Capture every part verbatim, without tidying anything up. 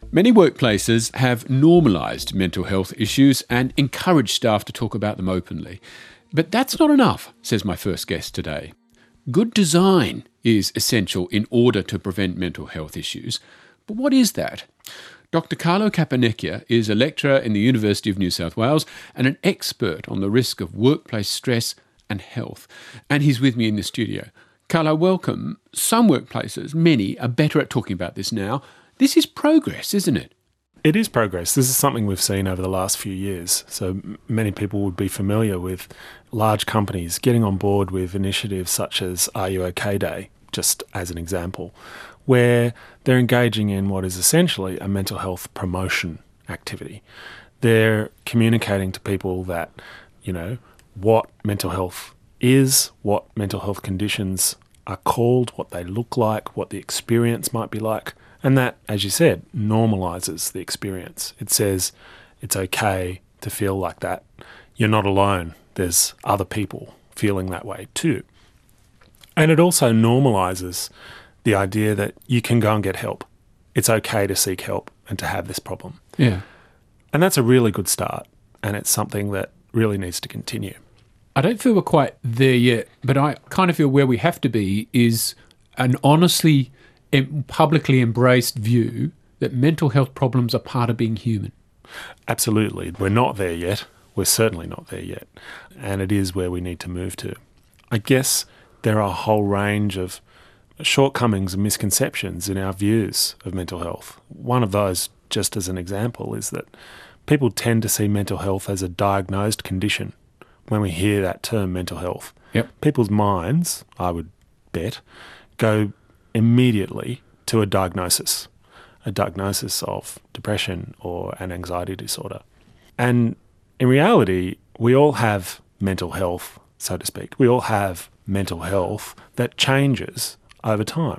Many workplaces have normalised mental health issues and encourage staff to talk about them openly. But that's not enough, says my first guest today. Good design is essential in order to prevent mental health issues. But what is that? Doctor Carlo Caponecchia is a lecturer in the University of New South Wales and an expert on the risk of workplace stress and health. And he's with me in the studio. Carlo, welcome. Some workplaces, many, are better at talking about this now. This is progress, isn't it? It is progress. This is something we've seen over the last few years. So many people would be familiar with large companies getting on board with initiatives such as Are You OK Day, just as an example, where they're engaging in what is essentially a mental health promotion activity. They're communicating to people that, you know, what mental health is, what mental health conditions are called, what they look like, what the experience might be like. And that, as you said, normalises the experience. It says it's okay to feel like that. You're not alone. There's other people feeling that way too. And it also normalises the idea that you can go and get help. It's okay to seek help and to have this problem. Yeah. And that's a really good start. And it's something that really needs to continue. I don't feel we're quite there yet, but I kind of feel where we have to be is an honestly publicly embraced view that mental health problems are part of being human. Absolutely. We're not there yet. We're certainly not there yet. And it is where we need to move to. I guess there are a whole range of shortcomings and misconceptions in our views of mental health. One of those, just as an example, is that people tend to see mental health as a diagnosed condition. When we hear that term, mental health, yep. People's minds, I would bet, go immediately to a diagnosis, a diagnosis of depression or an anxiety disorder. And in reality, we all have mental health, so to speak. We all have mental health that changes over time.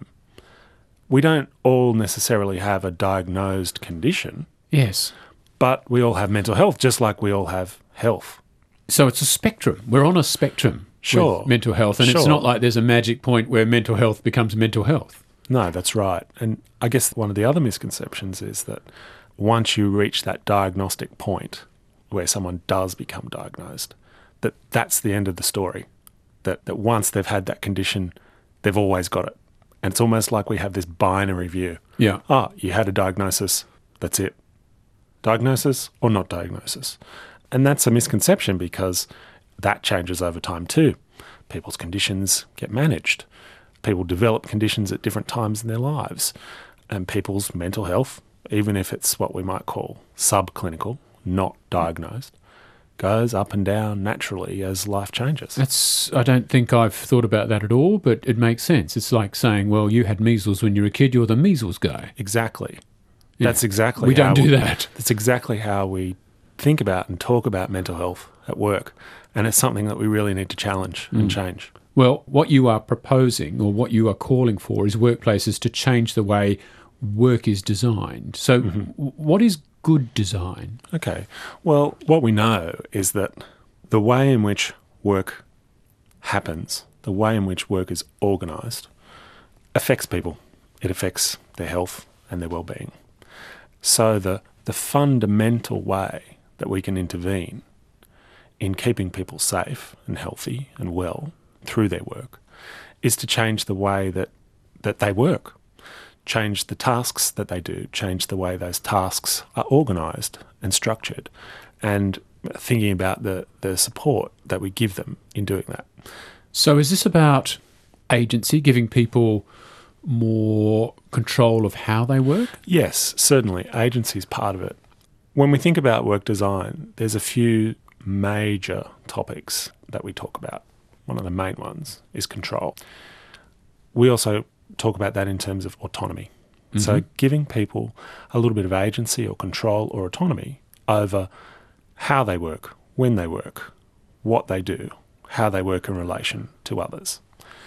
We don't all necessarily have a diagnosed condition. Yes. But we all have mental health, just like we all have health. So it's a spectrum. We're on a spectrum. Sure. With mental health. And sure. It's not like there's a magic point where mental health becomes mental health. No, that's right. And I guess one of the other misconceptions is that once you reach that diagnostic point where someone does become diagnosed, that that's the end of the story. That, that once they've had that condition, they've always got it. And it's almost like we have this binary view. Yeah. Ah, you had a diagnosis, that's it. Diagnosis or not diagnosis. And that's a misconception because that changes over time too. People's conditions get managed. People develop conditions at different times in their lives. And people's mental health, even if it's what we might call subclinical, not diagnosed, goes up and down naturally as life changes. That's. I don't think I've thought about that at all, but it makes sense. It's like saying, well, you had measles when you were a kid, you're the measles guy. Exactly. Yeah. That's exactly We how don't do we, that. That's exactly how we think about and talk about mental health at work. And it's something that we really need to challenge mm. and change. Well, what you are proposing or what you are calling for is workplaces to change the way work is designed. So mm-hmm. what is good design? Okay. Well, what we know is that the way in which work happens, the way in which work is organised, affects people. It affects their health and their well-being. So the, the fundamental way that we can intervene in keeping people safe and healthy and well through their work is to change the way that, that they work, change the tasks that they do, change the way those tasks are organised and structured, and thinking about the, the support that we give them in doing that. So is this about agency, giving people more control of how they work? Yes, certainly. Agency is part of it. When we think about work design, there's a few major topics that we talk about. One of the main ones is control. We also talk about that in terms of autonomy. Mm-hmm. So giving people a little bit of agency or control or autonomy over how they work, when they work, what they do, how they work in relation to others.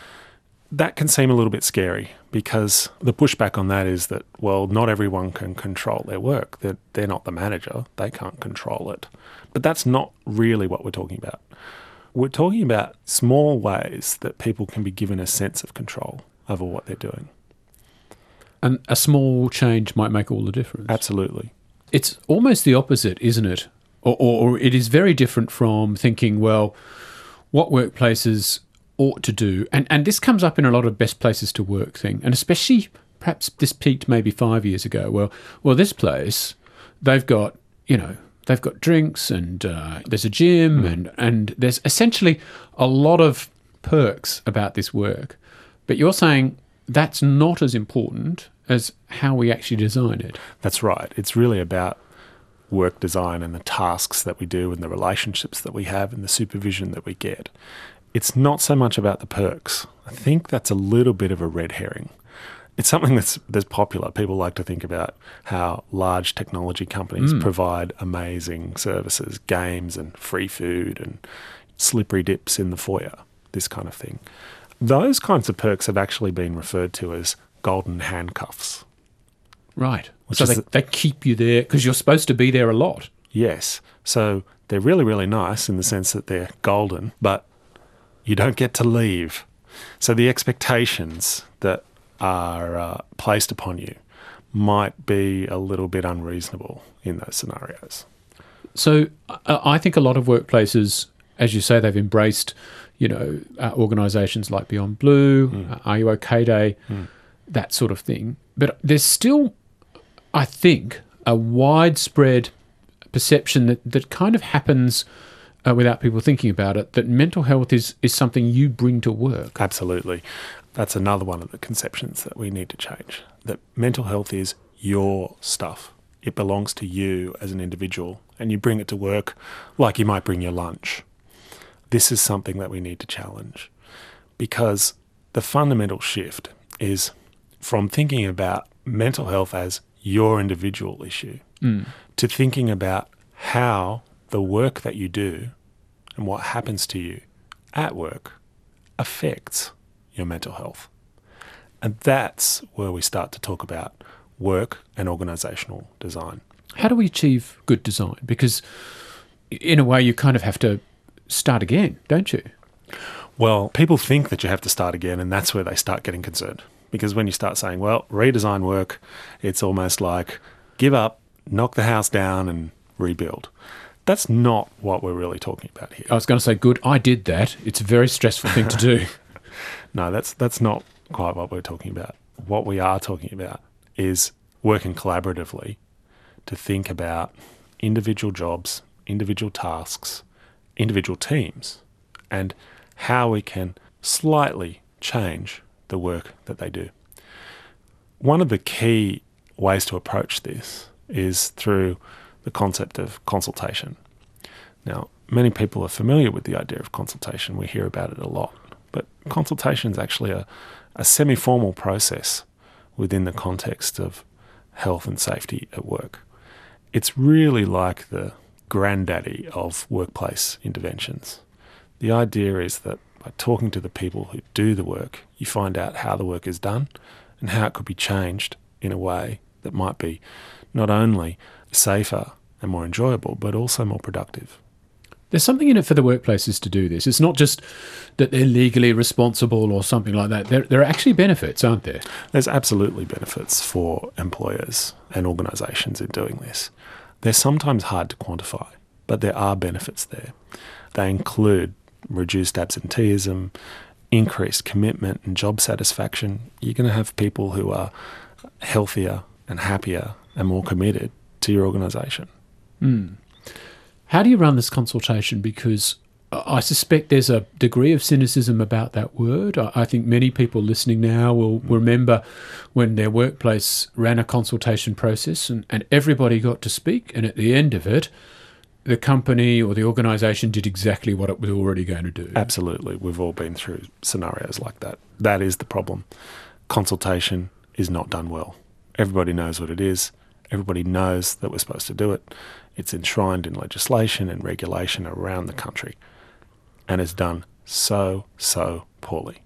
That can seem a little bit scary because the pushback on that is that, well, not everyone can control their work. They're, they're not the manager. They can't control it. But that's not really what we're talking about. We're talking about small ways that people can be given a sense of control over what they're doing. And a small change might make all the difference. Absolutely. It's almost the opposite, isn't it? Or, or, or it is very different from thinking, well, what workplaces ought to do. And, and this comes up in a lot of best places to work thing. And especially, perhaps this peaked maybe five years ago. Well, well, this place, they've got, you know, they've got drinks and uh, there's a gym mm. and, and there's essentially a lot of perks about this work. But you're saying that's not as important as how we actually design it. That's right. It's really about work design and the tasks that we do and the relationships that we have and the supervision that we get. It's not so much about the perks. I think that's a little bit of a red herring. It's something that's, that's popular. People like to think about how large technology companies mm. provide amazing services, games and free food and slippery dips in the foyer, this kind of thing. Those kinds of perks have actually been referred to as golden handcuffs. Right. So they, the, they keep you there because you're supposed to be there a lot. Yes. So they're really, really nice in the sense that they're golden, but you don't get to leave. So the expectations that are uh, placed upon you might be a little bit unreasonable in those scenarios. So uh, I think a lot of workplaces, as you say, they've embraced, you know, uh, organisations like Beyond Blue, mm. uh, Are You OK Day, mm. that sort of thing. But there's still, I think, a widespread perception that, that kind of happens uh, without people thinking about it, that mental health is, is something you bring to work. Absolutely. That's another one of the conceptions that we need to change, that mental health is your stuff. It belongs to you as an individual, and you bring it to work like you might bring your lunch. This is something that we need to challenge, because the fundamental shift is from thinking about mental health as your individual issue mm. to thinking about how the work that you do and what happens to you at work affects your mental health. And that's where we start to talk about work and organisational design. How do we achieve good design? Because in a way you kind of have to start again, don't you? Well, people think that you have to start again, and that's where they start getting concerned. Because when you start saying, well, redesign work, it's almost like give up, knock the house down and rebuild. That's not what we're really talking about here. I was going to say, good, I did that. It's a very stressful thing to do. No, that's that's not quite what we're talking about. What we are talking about is working collaboratively to think about individual jobs, individual tasks, individual teams, and how we can slightly change the work that they do. One of the key ways to approach this is through the concept of consultation. Now, many people are familiar with the idea of consultation. We hear about it a lot. But consultation is actually a, a semi-formal process within the context of health and safety at work. It's really like the granddaddy of workplace interventions. The idea is that by talking to the people who do the work, you find out how the work is done and how it could be changed in a way that might be not only safer and more enjoyable, but also more productive. There's something in it for the workplaces to do this. It's not just that they're legally responsible or something like that. There, there are actually benefits, aren't there? There's absolutely benefits for employers and organisations in doing this. They're sometimes hard to quantify, but there are benefits there. They include reduced absenteeism, increased commitment and job satisfaction. You're going to have people who are healthier and happier and more committed to your organisation. Mm. How do you run this consultation? Because I suspect there's a degree of cynicism about that word. I think many people listening now will remember when their workplace ran a consultation process and, and everybody got to speak, and at the end of it, the company or the organisation did exactly what it was already going to do. Absolutely. We've all been through scenarios like that. That is the problem. Consultation is not done well. Everybody knows what it is. Everybody knows that we're supposed to do it. It's enshrined in legislation and regulation around the country, and it's done so, so poorly.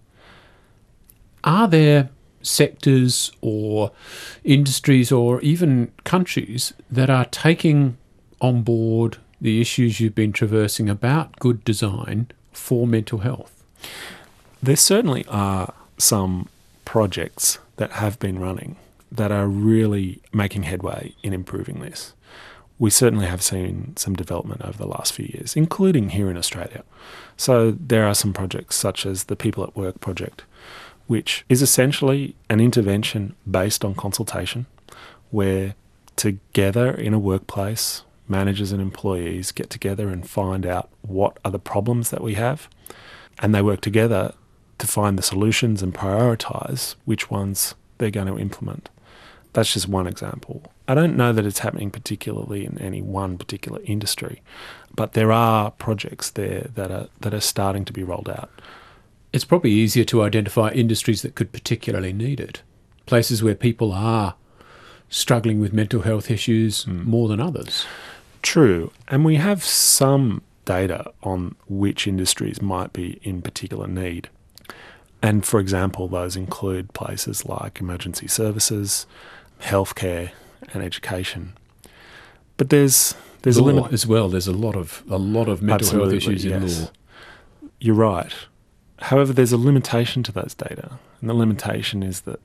Are there sectors or industries or even countries that are taking on board the issues you've been traversing about good design for mental health? There certainly are some projects that have been running that are really making headway in improving this. We certainly have seen some development over the last few years, including here in Australia. So there are some projects such as the People at Work project, which is essentially an intervention based on consultation, where together in a workplace, managers and employees get together and find out what are the problems that we have, and they work together to find the solutions and prioritise which ones they're going to implement. That's just one example. I don't know that it's happening particularly in any one particular industry, but there are projects there that are that are starting to be rolled out. It's probably easier to identify industries that could particularly need it, places where people are struggling with mental health issues mm. more than others. True, and we have some data on which industries might be in particular need. And for example, those include places like emergency services, healthcare and education. But there's there's law a limit as well. There's a lot of a lot of mental Absolutely, health issues in yes. law. You're right. However, there's a limitation to those data, and the limitation is that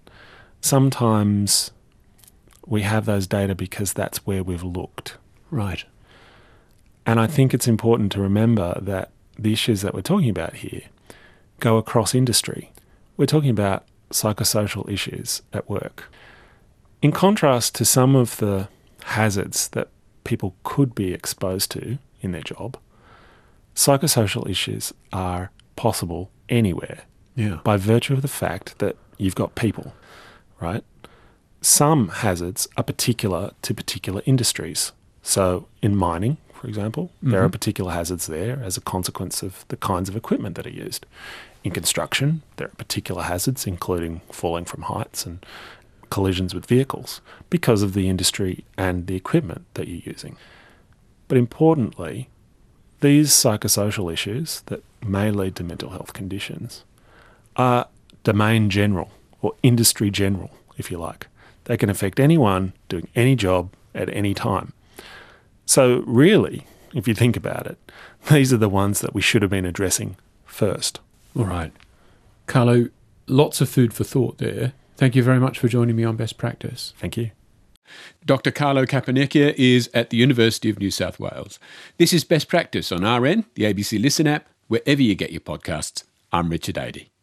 sometimes we have those data because that's where we've looked. Right. And I think it's important to remember that the issues that we're talking about here go across industry. We're talking about psychosocial issues at work. In contrast to some of the hazards that people could be exposed to in their job, psychosocial issues are possible anywhere Yeah. by virtue of the fact that you've got people, right? Some hazards are particular to particular industries. So in mining, for example, mm-hmm. there are particular hazards there as a consequence of the kinds of equipment that are used. In construction, there are particular hazards, including falling from heights and collisions with vehicles, because of the industry and the equipment that you're using. But importantly, these psychosocial issues that may lead to mental health conditions are domain general, or industry general, if you like. They can affect anyone doing any job at any time. So really, if you think about it, these are the ones that we should have been addressing first. All right. Carlo, lots of food for thought there. Thank you very much for joining me on Best Practice. Thank you. Doctor Carlo Caponecchia is at the University of New South Wales. This is Best Practice on R N, the A B C Listen app, wherever you get your podcasts. I'm Richard Adey.